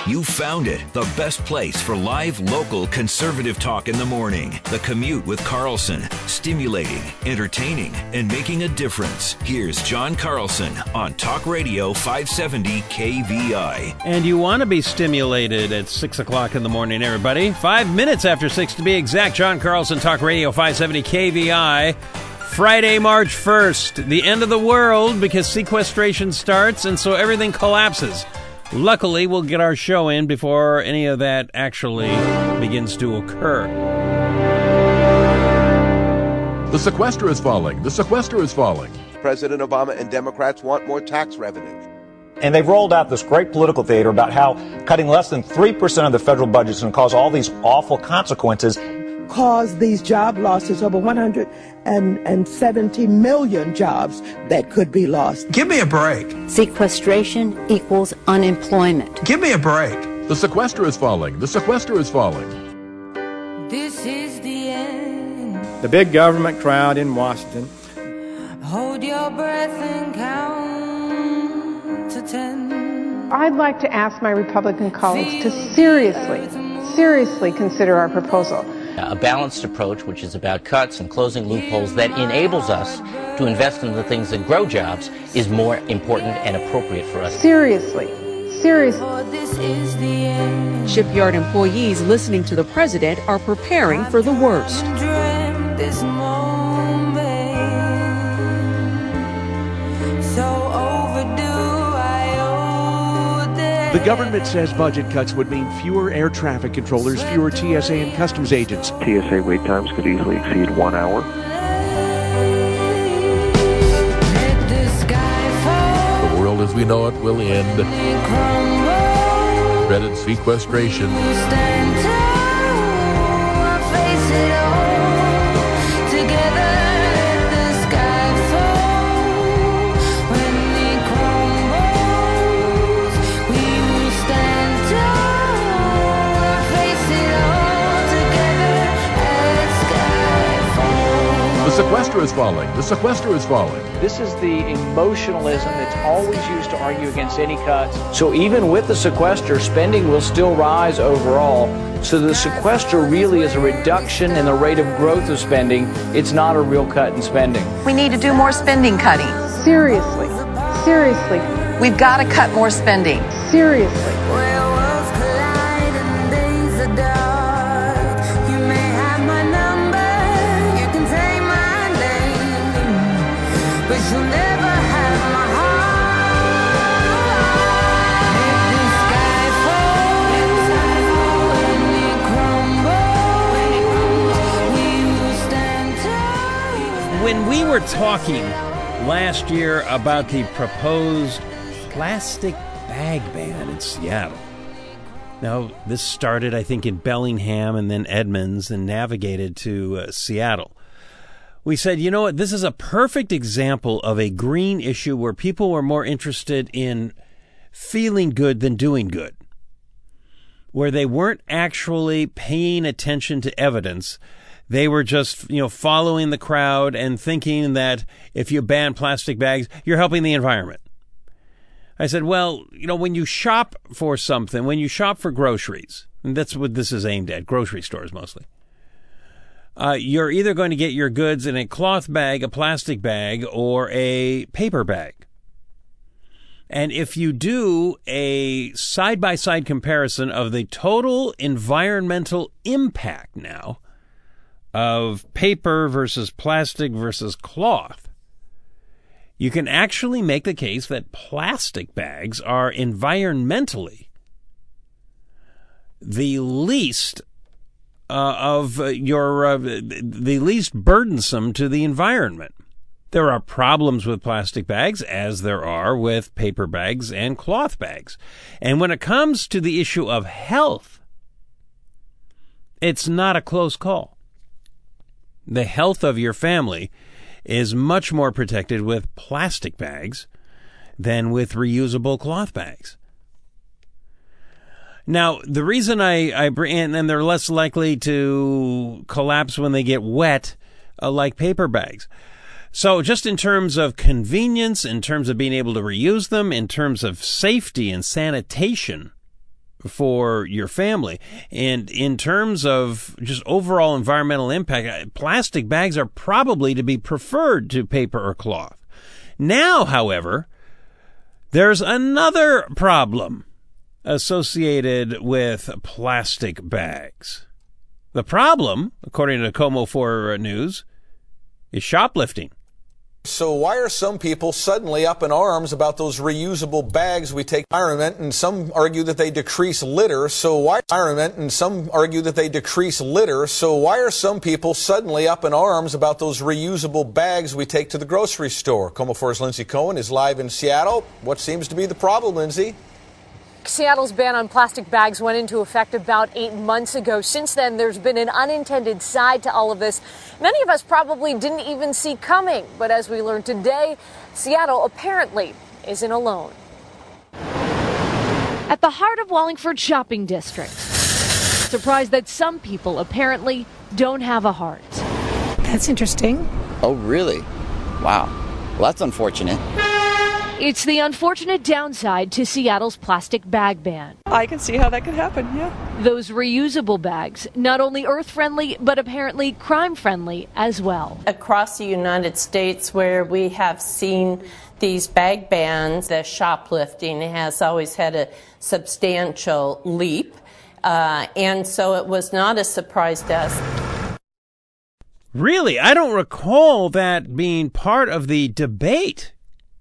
You found it. The best place for live, local, conservative talk in the morning. The Commute with Carlson. Stimulating, entertaining, and making a difference. Here's John Carlson on Talk Radio 570 KVI. And you want to be stimulated at 6 o'clock in the morning, everybody. 5 minutes after 6 to be exact. John Carlson, Talk Radio 570 KVI. Friday, March 1st, the end of the world because sequestration starts, and so everything collapses. Luckily, we'll get our show in before any of that actually begins to occur. The sequester is falling. The sequester is falling. President Obama and Democrats want more tax revenue. And they've rolled out this great political theater about how cutting less than 3% of the federal budget is going to cause all these awful consequences. Cause these job losses, over 170 million jobs that could be lost. Give me a break. Sequestration equals unemployment. Give me a break. The sequester is falling. The sequester is falling. This is the end. The big government crowd in Washington. Hold your breath and count to 10. I'd like to ask my Republican colleagues to seriously consider our proposal. A balanced approach, which is about cuts and closing loopholes that enables us to invest in the things that grow jobs, is more important and appropriate for us. Seriously. Shipyard employees listening to the president are preparing for the worst. The government says budget cuts would mean fewer air traffic controllers, fewer TSA and customs agents. TSA wait times could easily exceed 1 hour. The world as we know it will end. Dreaded sequestration. The sequester is falling. The sequester is falling. This is the emotionalism that's always used to argue against any cuts. So even with the sequester, spending will still rise overall. So the sequester really is a reduction in the rate of growth of spending. It's not a real cut in spending. We need to do more spending cutting. Seriously. We've got to cut more spending. Seriously. When we were talking last year about the proposed plastic bag ban in Seattle. Now, this started, I think, in Bellingham and then Edmonds and navigated to Seattle. We said, you know what, this is a perfect example of a green issue where people were more interested in feeling good than doing good, where they weren't actually paying attention to evidence. They were just, following the crowd and thinking that if you ban plastic bags, you're helping the environment. I said, well, when you shop for something, when you shop for groceries, and that's what this is aimed at, grocery stores mostly, you're either going to get your goods in a cloth bag, a plastic bag, or a paper bag. And if you do a side-by-side comparison of the total environmental impact now of paper versus plastic versus cloth, you can actually make the case that plastic bags are environmentally the least the least burdensome to the environment. There are problems with plastic bags, as there are with paper bags and cloth bags. And when it comes to the issue of health, it's not a close call. The health of your family is much more protected with plastic bags than with reusable cloth bags. Now, the reason I bring, and they're less likely to collapse when they get wet, like paper bags. So just in terms of convenience, in terms of being able to reuse them, in terms of safety and sanitation, for your family. And in terms of just overall environmental impact, plastic bags are probably to be preferred to paper or cloth. Now, however, there's another problem associated with plastic bags. The problem, according to Como 4 News, is shoplifting. So why are some people suddenly up in arms about those reusable bags we take to the environment, and some argue that they decrease litter? So why are some people suddenly up in arms about those reusable bags we take to the grocery store? Como 4's Lindsay Cohen is live in Seattle. What seems to be the problem, Lindsay? Seattle's ban on plastic bags went into effect about 8 months ago. Since then, there's been an unintended side to all of this many of us probably didn't even see coming. But as we learned today, Seattle apparently isn't alone. At the heart of Wallingford's shopping district, surprised that some people apparently don't have a heart. That's interesting. Oh, really? Wow. Well, that's unfortunate. It's the unfortunate downside to Seattle's plastic bag ban. I can see how that could happen, yeah. Those reusable bags, not only earth-friendly, but apparently crime-friendly as well. Across the United States, where we have seen these bag bans, the shoplifting has always had a substantial leap. And so it was not a surprise to us. Really? I don't recall that being part of the debate.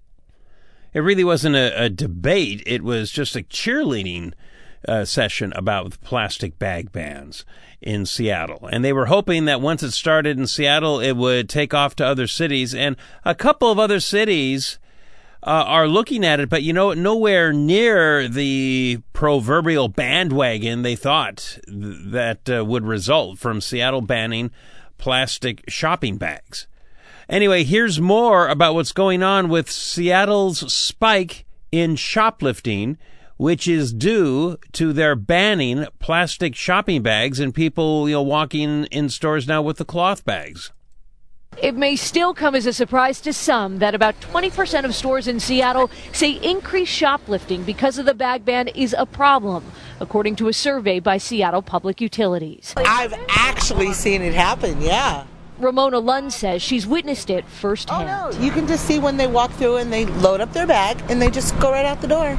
It really wasn't a debate. It was just a cheerleading session about plastic bag bans in Seattle. And they were hoping that once it started in Seattle, it would take off to other cities. And a couple of other cities are looking at it, but, you know, nowhere near the proverbial bandwagon they thought that would result from Seattle banning plastic shopping bags. Anyway, here's more about what's going on with Seattle's spike in shoplifting, which is due to their banning plastic shopping bags and people, walking in stores now with the cloth bags. It may still come as a surprise to some that about 20% of stores in Seattle say increased shoplifting because of the bag ban is a problem, according to a survey by Seattle Public Utilities. I've actually seen it happen, yeah. Ramona Lund says she's witnessed it firsthand. Oh, no. You can just see when they walk through and they load up their bag and they just go right out the door.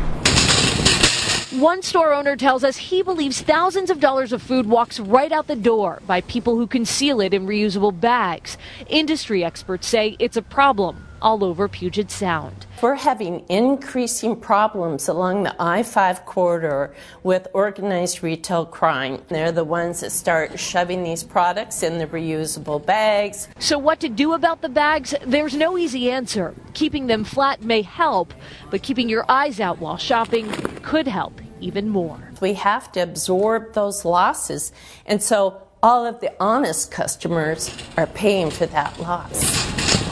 One store owner tells us he believes thousands of dollars of food walks right out the door by people who conceal it in reusable bags. Industry experts say it's a problem all over Puget Sound. We're having increasing problems along the I-5 corridor with organized retail crime. They're the ones that start shoving these products in the reusable bags. So what to do about the bags? There's no easy answer. Keeping them flat may help, but keeping your eyes out while shopping could help even more. We have to absorb those losses, and so all of the honest customers are paying for that loss.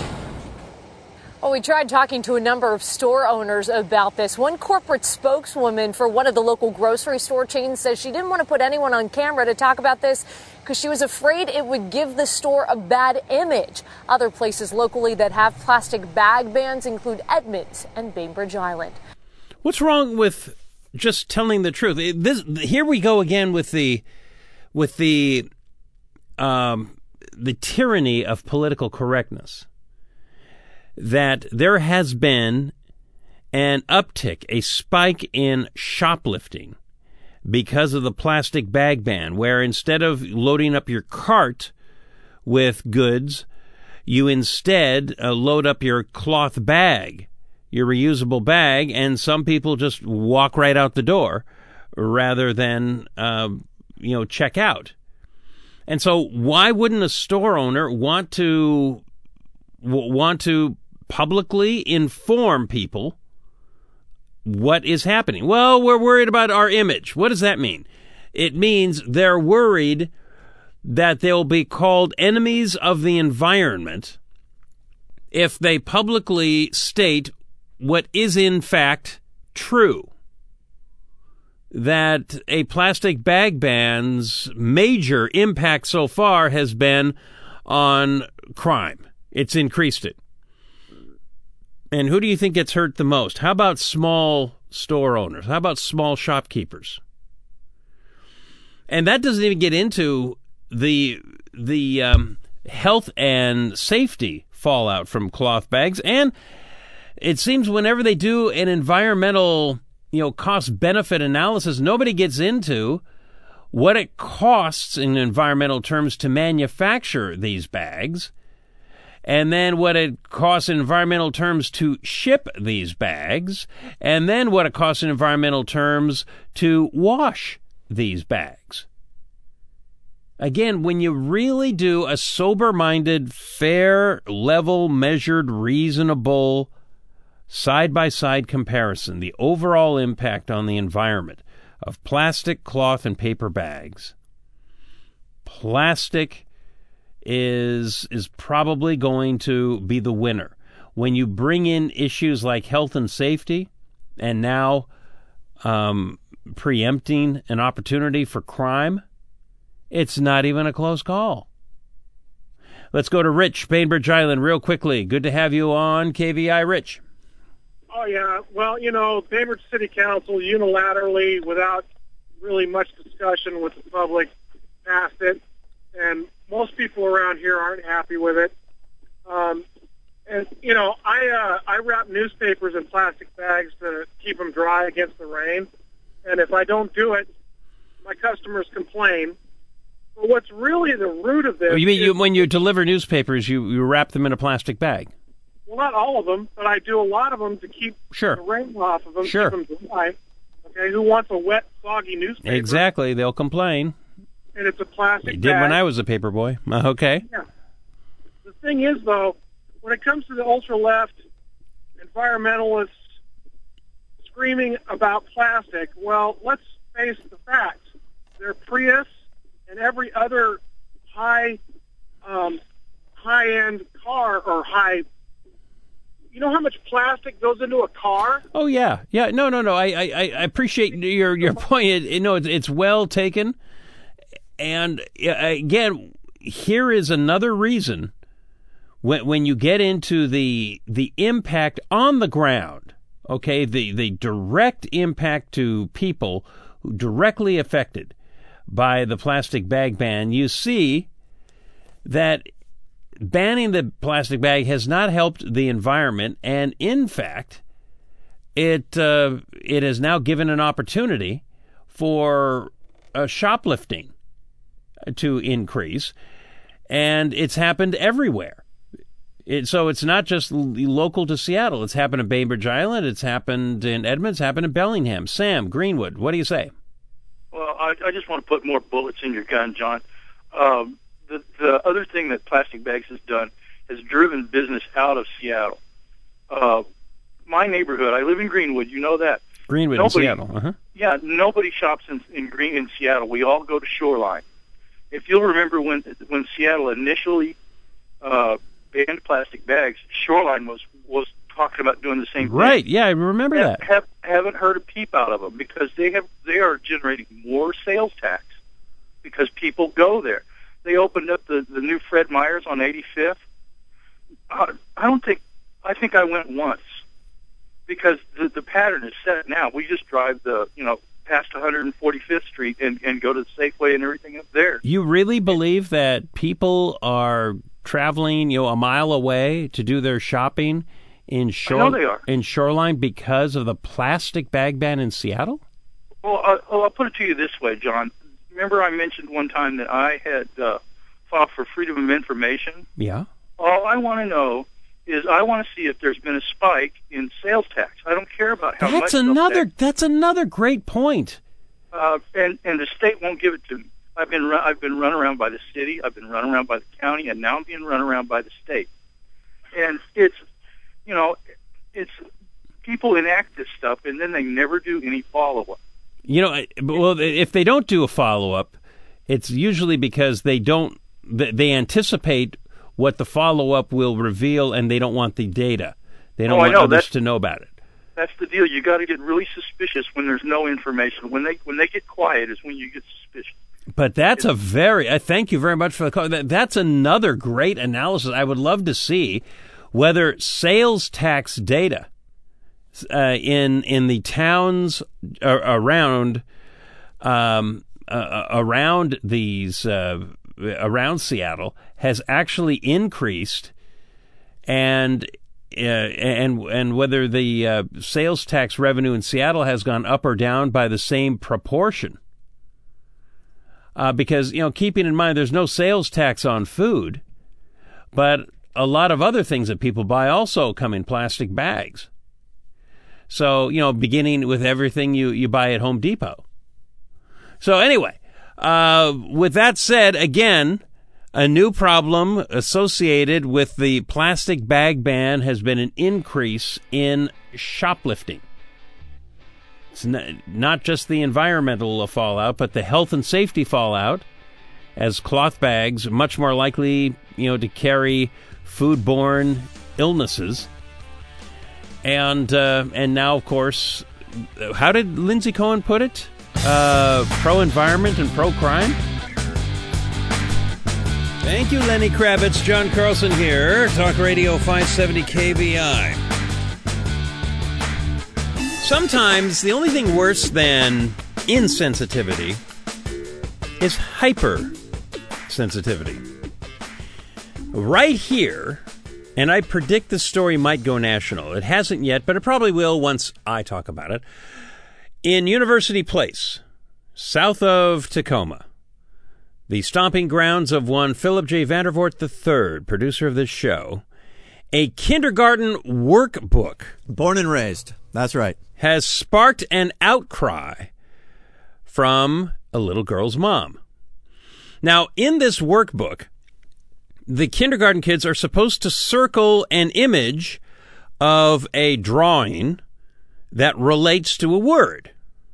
Well, we tried talking to a number of store owners about this. One corporate spokeswoman for one of the local grocery store chains says she didn't want to put anyone on camera to talk about this because she was afraid it would give the store a bad image. Other places locally that have plastic bag bans include Edmonds and Bainbridge Island. What's wrong with just telling the truth? Here we go again with the tyranny of political correctness. That there has been an uptick, a spike in shoplifting because of the plastic bag ban, where instead of loading up your cart with goods, you instead load up your cloth bag, your reusable bag, and some people just walk right out the door rather than, check out. And so why wouldn't a store owner want to publicly inform people what is happening? Well, we're worried about our image. What does that mean? It means they're worried that they'll be called enemies of the environment if they publicly state what is in fact true. That a plastic bag ban's major impact so far has been on crime. It's increased it. And who do you think gets hurt the most? How about small store owners? How about small shopkeepers? And that doesn't even get into the health and safety fallout from cloth bags. And it seems whenever they do an environmental, cost-benefit analysis, nobody gets into what it costs in environmental terms to manufacture these bags, and then what it costs in environmental terms to ship these bags, and then what it costs in environmental terms to wash these bags. Again, when you really do a sober-minded, fair, level, measured, reasonable, side-by-side comparison, the overall impact on the environment of plastic, cloth, and paper bags, plastic is probably going to be the winner. When you bring in issues like health and safety, and now preempting an opportunity for crime, it's not even a close call. Let's go to Rich, Bainbridge Island, real quickly. Good to have you on KVI, Rich. Oh, yeah. Well, Bainbridge City Council unilaterally, without really much discussion with the public, passed it. And most people around here aren't happy with it. I wrap newspapers in plastic bags to keep them dry against the rain. And if I don't do it, my customers complain. But what's really the root of this... You mean when you deliver newspapers, you wrap them in a plastic bag? Well, not all of them, but I do a lot of them to keep the rain off of them, keep them dry. Okay, who wants a wet, soggy newspaper? Exactly, they'll complain. And it's a plastic bag. They did when I was a paper boy. Okay. Yeah. The thing is, though, when it comes to the ultra-left environmentalists screaming about plastic, well, let's face the facts. Their Prius and every other high-end car or high... You know how much plastic goes into a car? Oh, yeah. Yeah, no. I appreciate your point. It's well taken. And again, here is another reason when you get into the impact on the ground, okay, the direct impact to people who directly affected by the plastic bag ban, you see that banning the plastic bag has not helped the environment, and in fact, it has now given an opportunity for shoplifting to increase, and it's happened everywhere. So it's not just local to Seattle. It's happened in Bainbridge Island. It's happened in Edmonds. It's happened in Bellingham. Sam, Greenwood, what do you say? Well, I just want to put more bullets in your gun, John. The other thing that plastic bags has done has driven business out of Seattle. My neighborhood, I live in Greenwood, you know that. Greenwood in Seattle, uh-huh. Yeah, nobody shops in Seattle. We all go to Shoreline. If you'll remember when Seattle initially banned plastic bags, Shoreline was talking about doing the same thing. Right, yeah, I remember that. Haven't heard a peep out of them because they are generating more sales tax because people go there. They opened up the new Fred Meyer's on 85th. I think I went once because the pattern is set now. We just drive past 145th Street and go to the Safeway and everything up there. You really believe that people are traveling, a mile away to do their shopping in Shoreline because of the plastic bag ban in Seattle? Well, I'll put it to you this way, John. Remember I mentioned one time that I had filed for Freedom of Information? Yeah. All I want to know is I want to see if there's been a spike in sales tax. I don't care about how much. That's another great point. And the state won't give it to me. I've been run around by the city. I've been run around by the county, and now I'm being run around by the state. And it's people enact this stuff, and then they never do any follow-up. Well, if they don't do a follow-up, it's usually because they anticipate what the follow-up will reveal, and they don't want the data. They don't want others to know about it. That's the deal. You got to get really suspicious when there's no information. When they get quiet is when you get suspicious. But that's thank you very much for the call. That's another great analysis. I would love to see whether sales tax data in the towns around around these around Seattle has actually increased, and whether the sales tax revenue in Seattle has gone up or down by the same proportion. Because, keeping in mind there's no sales tax on food, but a lot of other things that people buy also come in plastic bags. So, beginning with everything you buy at Home Depot. So anyway, with that said, again, a new problem associated with the plastic bag ban has been an increase in shoplifting. It's not just the environmental fallout, but the health and safety fallout, as cloth bags are much more likely, to carry foodborne illnesses. And now, of course, how did Lindsay Cohen put it? Pro-environment and pro-crime? Thank you, Lenny Kravitz. John Carlson here. Talk Radio 570 KBI. Sometimes the only thing worse than insensitivity is hypersensitivity. Right here, and I predict this story might go national. It hasn't yet, but it probably will once I talk about it. In University Place, south of Tacoma, the stomping grounds of one Philip J. Vandervoort III, producer of this show, a kindergarten workbook. Born and raised. That's right. Has sparked an outcry from a little girl's mom. Now, in this workbook, the kindergarten kids are supposed to circle an image of a drawing that relates to a word.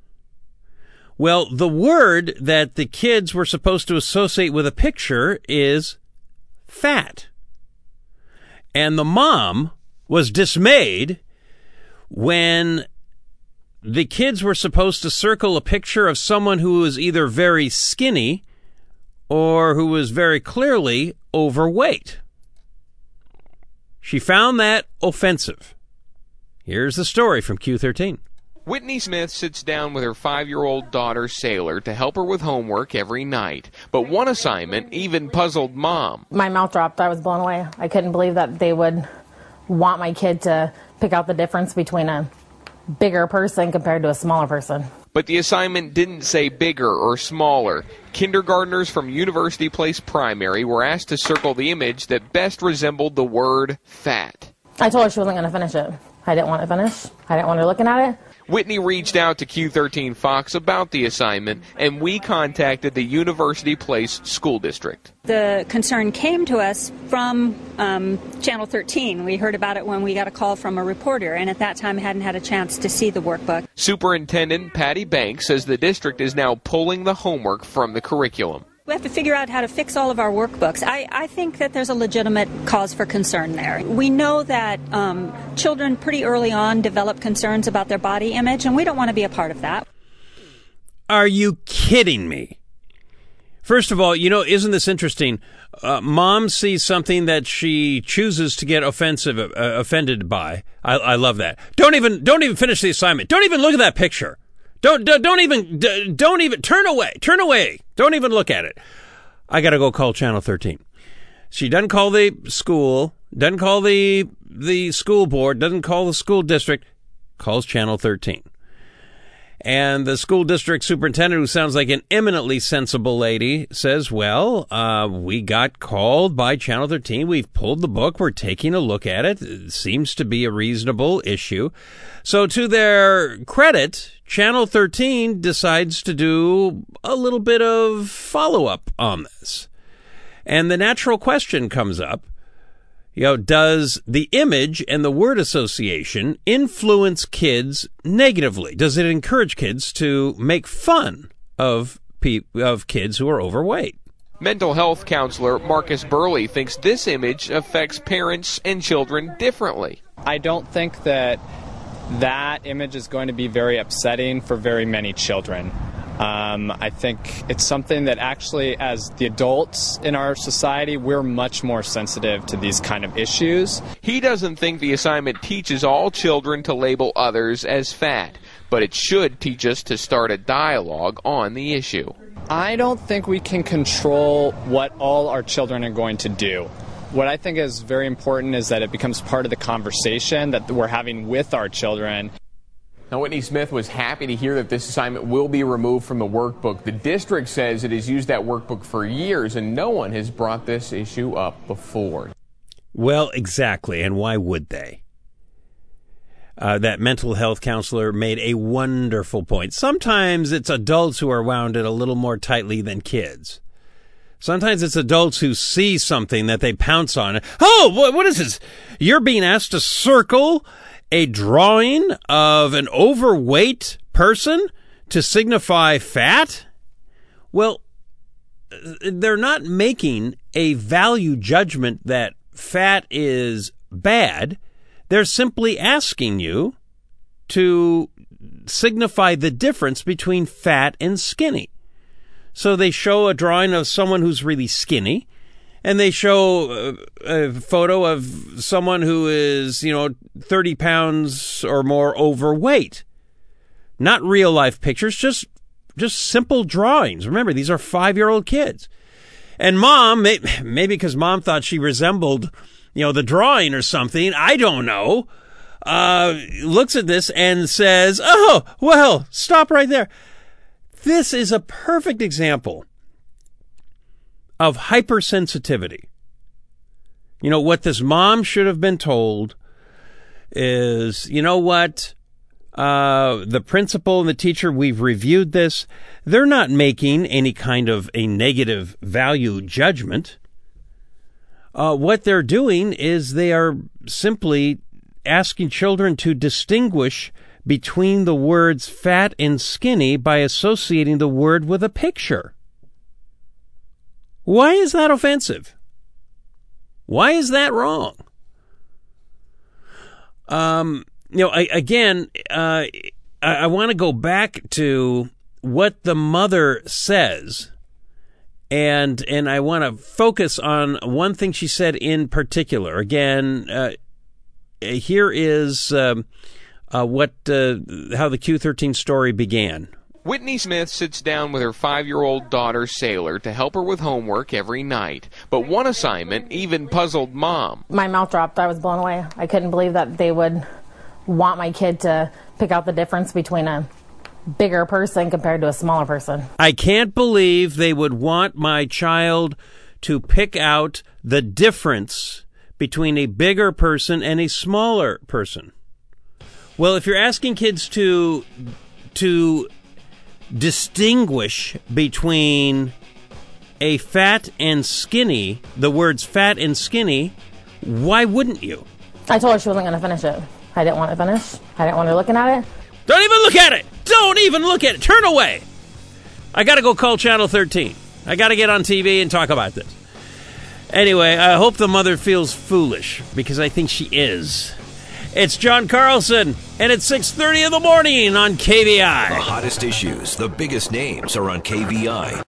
Well, the word that the kids were supposed to associate with a picture is fat. And the mom was dismayed when the kids were supposed to circle a picture of someone who was either very skinny or who was very clearly overweight. She found that offensive. Here's the story from Q13. Whitney Smith sits down with her 5-year-old daughter, Sailor, to help her with homework every night. But one assignment even puzzled Mom. My mouth dropped. I was blown away. I couldn't believe that they would want my kid to pick out the difference between a bigger person compared to a smaller person. But the assignment didn't say bigger or smaller. Kindergartners from University Place Primary were asked to circle the image that best resembled the word fat. I told her she wasn't going to finish it. I didn't want to finish. I didn't want her looking at it. Whitney reached out to Q13 Fox about the assignment, and we contacted the University Place School District. The concern came to us from Channel 13. We heard about it when we got a call from a reporter, and at that time hadn't had a chance to see the workbook. Superintendent Patty Banks says the district is now pulling the homework from the curriculum. We have to figure out how to fix all of our workbooks. I think that there's a legitimate cause for concern there. We know that children pretty early on develop concerns about their body image, and we don't want to be a part of that. Are you kidding me? First of all, isn't this interesting? Mom sees something that she chooses to get offended by. I love that. Don't even finish the assignment. Don't even look at that picture. Don't even turn away. Don't even look at it. I got to go call Channel 13. She doesn't call the school, doesn't call the school board, doesn't call the school district, calls Channel 13. And the school district superintendent, who sounds like an eminently sensible lady, says, well, we got called by Channel 13. We've pulled the book. We're taking a look at it. It seems to be a reasonable issue. So to their credit, Channel 13 decides to do a little bit of follow-up on this. And the natural question comes up, does the image and the word association influence kids negatively? Does it encourage kids to make fun of kids who are overweight? Mental health counselor Marcus Burley thinks this image affects parents and children differently. I don't think that image is going to be very upsetting for very many children. I think it's something that actually, as the adults in our society, we're much more sensitive to these kind of issues. He doesn't think the assignment teaches all children to label others as fat, but it should teach us to start a dialogue on the issue. I don't think we can control what all our children are going to do. What I think is very important is that it becomes part of the conversation that we're having with our children. Now, Whitney Smith was happy to hear that this assignment will be removed from the workbook. The district says it has used that workbook for years, and no one has brought this issue up before. Well, exactly, and why would they? That mental health counselor made a wonderful point. Sometimes it's adults who are wound a little more tightly than kids. Sometimes it's adults who see something that they pounce on. Oh, what is this? You're being asked to circle a drawing of an overweight person to signify fat? Well, they're not making a value judgment that fat is bad. They're simply asking you to signify the difference between fat and skinny. So they show a drawing of someone who's really skinny, and they show a photo of someone who is, 30 pounds or more overweight. Not real life pictures, just simple drawings. Remember, these are 5-year-old kids. And mom, maybe because mom thought she resembled, the drawing or something, I don't know, looks at this and says, oh, well, stop right there. This is a perfect example of hypersensitivity. What this mom should have been told is, the principal and the teacher, we've reviewed this. They're not making any kind of a negative value judgment. What they're doing is they are simply asking children to distinguish between the words fat and skinny by associating the word with a picture. Why is that offensive? Why is that wrong? I want to go back to what the mother says, and I want to focus on one thing she said in particular. Again, here is how the Q13 story began. Whitney Smith sits down with her 5-year-old daughter, Sailor, to help her with homework every night. But one assignment even puzzled Mom. My mouth dropped. I was blown away. I couldn't believe that they would want my kid to pick out the difference between a bigger person compared to a smaller person. I can't believe they would want my child to pick out the difference between a bigger person and a smaller person. Well, if you're asking kids to distinguish between a fat and skinny, the words fat and skinny, why wouldn't you? I told her she wasn't going to finish it. I didn't want to finish. I didn't want her looking at it. Don't even look at it! Don't even look at it! Turn away! I got to go call Channel 13. I got to get on TV and talk about this. Anyway, I hope the mother feels foolish, because I think she is. It's John Carlson, and it's 6:30 in the morning on KVI. The hottest issues, the biggest names are on KVI.